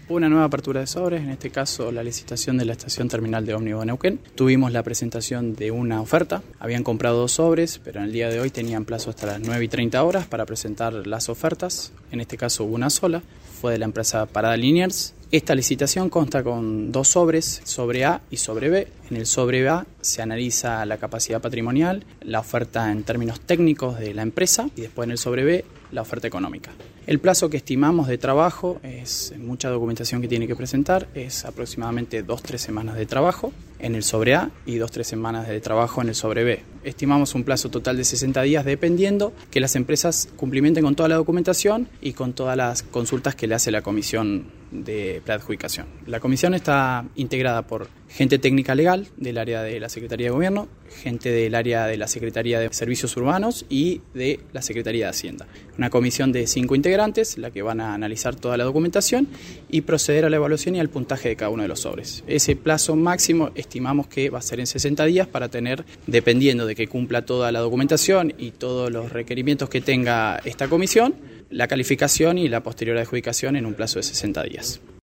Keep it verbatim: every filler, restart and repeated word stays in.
Una nueva apertura de sobres, en este caso la licitación de la estación terminal de ómnibus de Neuquén. Tuvimos la presentación de una oferta, habían comprado dos sobres, pero en el día de hoy tenían plazo hasta las nueve y treinta horas para presentar las ofertas. En este caso hubo una sola, fue de la empresa Parada Liniers. Esta licitación consta con dos sobres, sobre A y sobre B. En el sobre A se analiza la capacidad patrimonial, la oferta en términos técnicos de la empresa y después en el sobre B la oferta económica. El plazo que estimamos de trabajo es mucha documentación que tiene que presentar, es aproximadamente dos a tres semanas de trabajo en el sobre A y dos a tres semanas de trabajo en el sobre B. Estimamos un plazo total de sesenta días dependiendo que las empresas cumplimenten con toda la documentación y con todas las consultas que le hace la comisión de preadjudicación. La comisión está integrada por gente técnica legal del área de la Secretaría de Gobierno, gente del área de la Secretaría de Servicios Urbanos y de la Secretaría de Hacienda. Una comisión de cinco integrantes, la que van a analizar toda la documentación y proceder a la evaluación y al puntaje de cada uno de los sobres. Ese plazo máximo estimamos que va a ser en sesenta días para tener, dependiendo de que cumpla toda la documentación y todos los requerimientos que tenga esta comisión, la calificación y la posterior adjudicación en un plazo de sesenta días.